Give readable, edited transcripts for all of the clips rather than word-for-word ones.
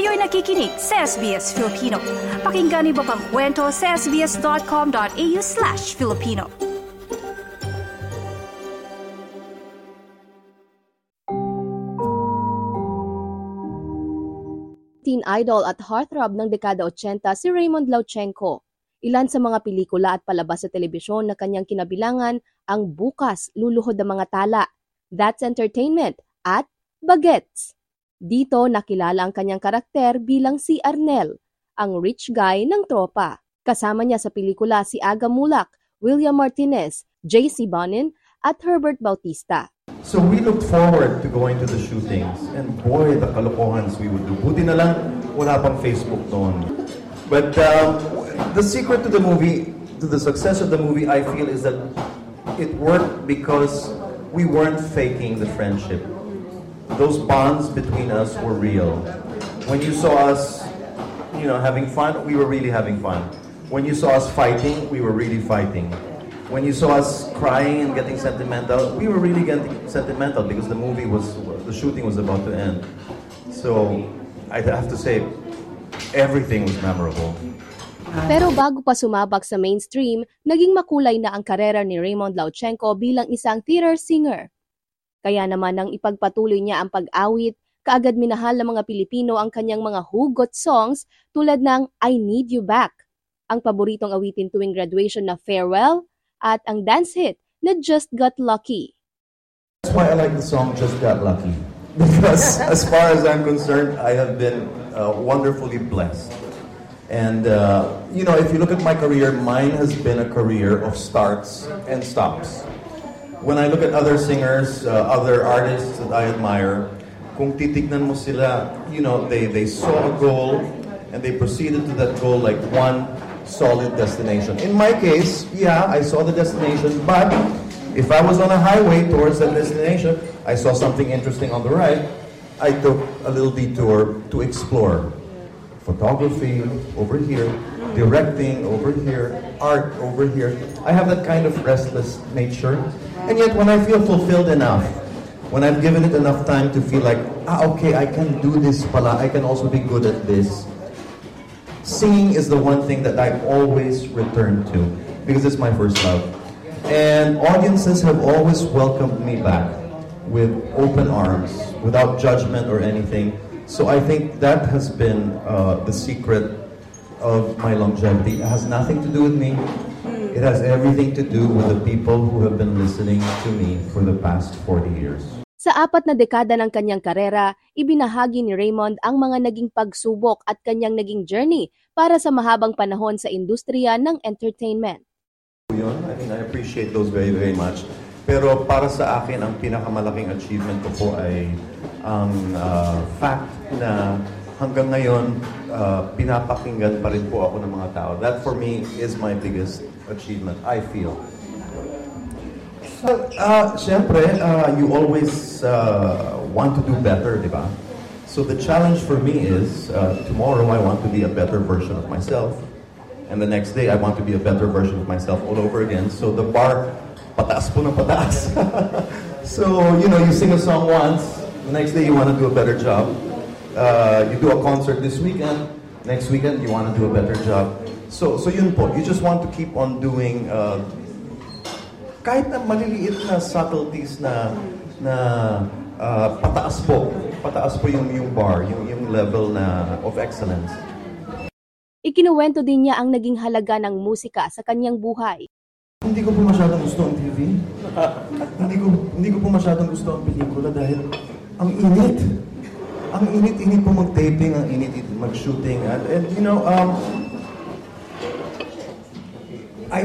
Kayo'y nakikinig sa SBS Filipino. Pakinggan niyo pa ang kwento sa sbs.com.au/Filipino. Teen idol at heartthrob ng dekada 80 si Raymond Lauchenko. Ilan sa mga pelikula at palabas sa telebisyon na kanyang kinabilangan ang Bukas, Luluhod ang Mga Tala, That's Entertainment at Bagets. Dito nakilala ang kanyang karakter bilang si Arnel, ang rich guy ng tropa. Kasama niya sa pelikula si Aga Mulak, William Martinez, J.C. Bonin at Herbert Bautista. So we looked forward to going to the shootings, and boy, the kalokohans we would do. Buti na lang, wala pang Facebook noon. But the secret to the movie, to the success of the movie, I feel, is that it worked because we weren't faking the friendship. Those bonds between us were real. When you saw us, having fun, we were really having fun. When you saw us fighting, we were really fighting. When you saw us crying and getting sentimental, we were really getting sentimental because the shooting was about to end. So, I'd have to say, everything was memorable. Pero bago pa sumabak sa mainstream, naging makulay na ang karera ni Raymond Lauchenko bilang isang theater singer. Kaya naman nang ipagpatuloy niya ang pag-awit, kaagad minahal ng mga Pilipino ang kanyang mga hugot songs tulad ng I Need You Back, ang paboritong awitin tuwing graduation na Farewell, at ang dance hit na Just Got Lucky. That's why I like the song Just Got Lucky. Because as far as I'm concerned, I have been wonderfully blessed. And, if you look at my career, mine has been a career of starts and stops. When I look at other singers, other artists that I admire, kung titignan mo sila, they saw a goal and they proceeded to that goal like one solid destination. In my case, I saw the destination, but if I was on a highway towards that destination, I saw something interesting on the right, I took a little detour to explore. Photography over here, directing over here, art over here. I have that kind of restless nature. And yet when I feel fulfilled enough, when I've given it enough time to feel like, okay, I can do this pala, I can also be good at this. Singing is the one thing that I always return to because it's my first love. And audiences have always welcomed me back with open arms, without judgment or anything. So I think that has been the secret of my longevity. It has nothing to do with me. It has everything to do with the people who have been listening to me for the past 40 years. Sa 4 na dekada ng kanyang karera, ibinahagi ni Raymond ang mga naging pagsubok at kanyang naging journey para sa mahabang panahon sa industriya ng entertainment. I appreciate those very, very much. Pero para sa akin, ang pinakamalaking achievement ko po ay ang fact na hanggang ngayon, pinapakinggan pa rin po ako ng mga tao. That for me is my biggest achievement, I feel. Siyempre, you always want to do better, di ba? So the challenge for me is, tomorrow I want to be a better version of myself. And the next day, I want to be a better version of myself all over again. So the bar, pataas po ng pataas. So, you sing a song once, the next day you want to do a better job. You do a concert this weekend, next weekend you want to do a better job. So yun po, you just want to keep on doing kahit na maliliit na subtleties na pataas po yung bar, yung level na of excellence. Ikinuwento din niya ang naging halaga ng musika sa kanyang buhay. Hindi ko po masyadong gusto ang TV. Hindi ko po masyadong gusto ang pelikula dahil ang init. Ang init-init po mag-taping, ang init-init mag-shooting. And I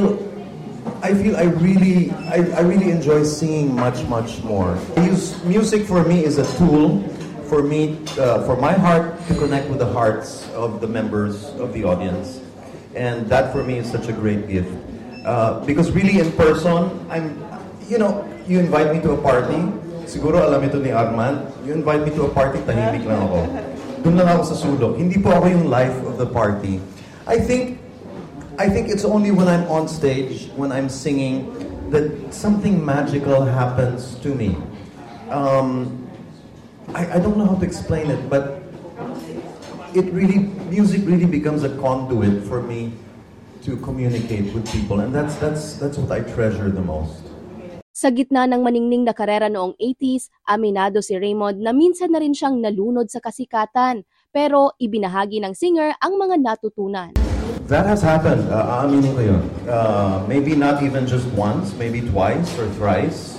really enjoy singing much more. Music for me is a tool for my heart to connect with the hearts of the members of the audience. And that for me is such a great gift. Because really in person, you invite me to a party, siguro alam ito ni Armand, you invite me to a party, tahimik lang ako. Doon lang ako sa sulok. Hindi po ako yung life of the party. I think it's only when I'm on stage, when I'm singing, that something magical happens to me. I don't know how to explain it, but music really becomes a conduit for me to communicate with people, and that's what I treasure the most. Sa gitna ng maningning na karera noong 80s, aminado si Raymond na minsan na rin siyang nalunod sa kasikatan, pero ibinahagi ng singer ang mga natutunan. That has happened. Aaminin ko yun. Maybe not even just once, maybe twice or thrice.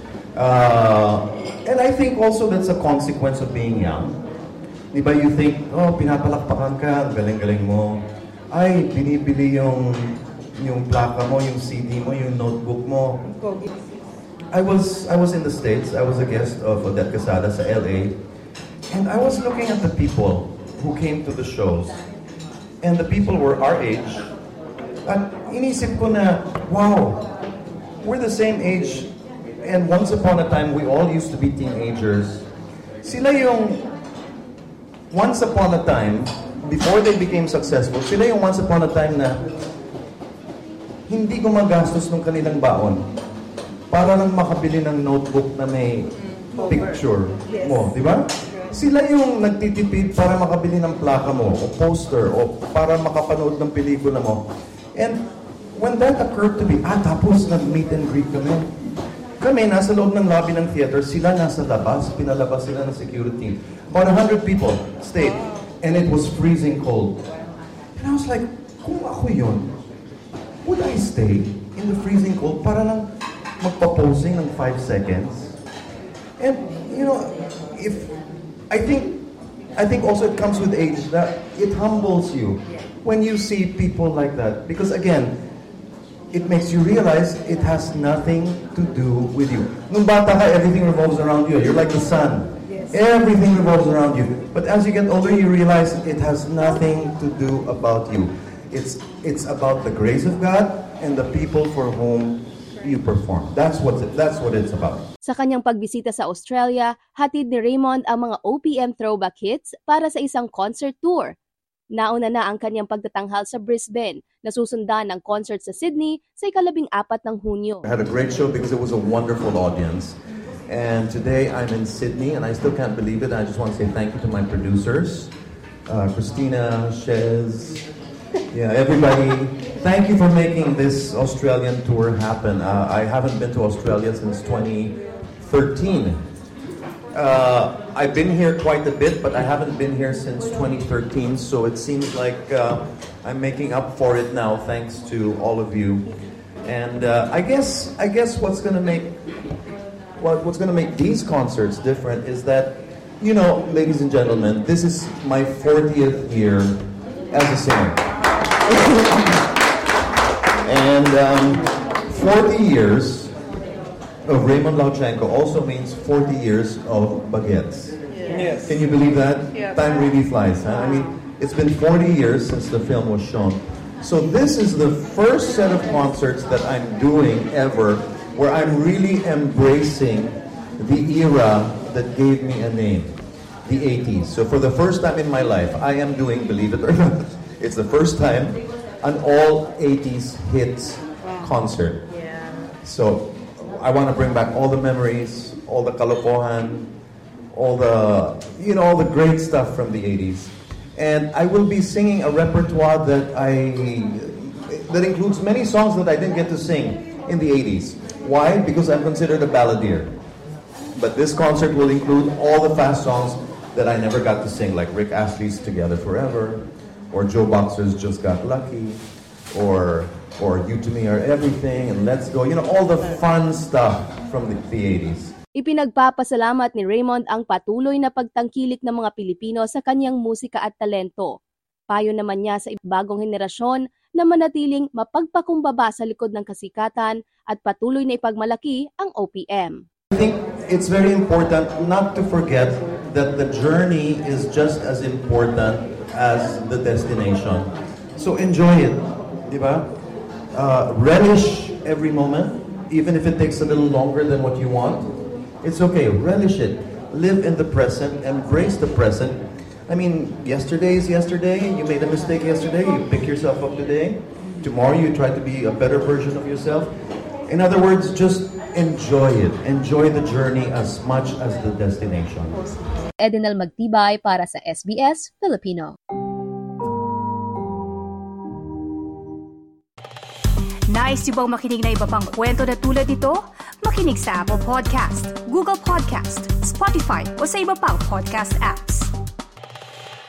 And I think also that's a consequence of being young. Di ba, you think, oh, pinapalakpakan ka, galing-galing mo. Ay, binibili yung plaka mo, yung CD mo, yung notebook mo. I was in the States. I was a guest of Odette Quesada sa LA. And I was looking at the people who came to the shows. And the people were our age. At inisip ko na, wow, we're the same age. And once upon a time, we all used to be teenagers. Sila yung, once upon a time, before they became successful, sila yung once upon a time na hindi gumagastos ng kanilang baon para lang makabili ng notebook na may picture mo, di ba? Sila yung nagtitipid para makabili ng plaka mo, o poster, o para makapanood ng pelikula mo. And when that occurred to me, tapos nag-meet and greet kami. Kami, nasa loob ng lobby ng theater, sila nasa labas, pinalabas sila ng security. About 100 people stayed, and it was freezing cold. And I was like, kung ako yun, would I stay in the freezing cold para lang magpa-posing ng 5 seconds? And, you know, I think also it comes with age that it humbles you when you see people like that. Because again, it makes you realize it has nothing to do with you. Nung bata ka, everything revolves around you. You're like the sun. Everything revolves around you. But as you get older, you realize it has nothing to do about you. It's about the grace of God and the people for whom you perform. That's what it's about. Sa kanyang pagbisita sa Australia, hatid ni Raymond ang mga OPM throwback hits para sa isang concert tour. Nauna na ang kanyang pagtatanghal sa Brisbane, nasusundan ng concert sa Sydney sa ika-14 ng Hunyo. I had a great show because it was a wonderful audience. And today I'm in Sydney and I still can't believe it. I just want to say thank you to my producers, Christina, Shez, everybody. Thank you for making this Australian tour happen. I haven't been to Australia since 2013. I've been here quite a bit, but I haven't been here since 2013, so it seems like I'm making up for it now, thanks to all of you. And I guess what's going to make these concerts different is that, you know, ladies and gentlemen, this is my 40th year as a singer. And 40 years of Raymond Lauchenko also means 40 years of baguettes. Yes. Can you believe that? Yeah. Time really flies. Huh? I mean, it's been 40 years since the film was shown. So this is the first set of concerts that I'm doing ever where I'm really embracing the era that gave me a name, the 80s. So for the first time in my life, I am doing, believe it or not, it's the first time an all 80s hits concert. Yeah. So I want to bring back all the memories, all the kalokohan, all the great stuff from the 80s. And I will be singing a repertoire that includes many songs that I didn't get to sing in the 80s. Why? Because I'm considered a balladeer. But this concert will include all the fast songs that I never got to sing, like Rick Astley's Together Forever, or Joe Boxer's Just Got Lucky, or You to Me Are Everything, and Let's Go, all the fun stuff from the 80s. Ipinagpapasalamat ni Raymond ang patuloy na pagtangkilik ng mga Pilipino sa kanyang musika at talento. Payo naman niya sa bagong henerasyon na manatiling mapagpakumbaba sa likod ng kasikatan at patuloy na ipagmalaki ang OPM. I think it's very important not to forget that the journey is just as important as the destination. So enjoy it, di ba? Relish every moment, even if it takes a little longer than what you want. It's okay, relish it. Live in the present, embrace the present. I mean, yesterday is yesterday. You made a mistake yesterday, you pick yourself up today. Tomorrow you try to be a better version of yourself. In other words, just enjoy it. Enjoy the journey as much as the destination. Edinal Magtibay para sa SBS Filipino. Nice yung bang makinig na iba pang kwento na tulad ito? Makinig sa Apple Podcast, Google Podcast, Spotify o sa iba pang podcast apps.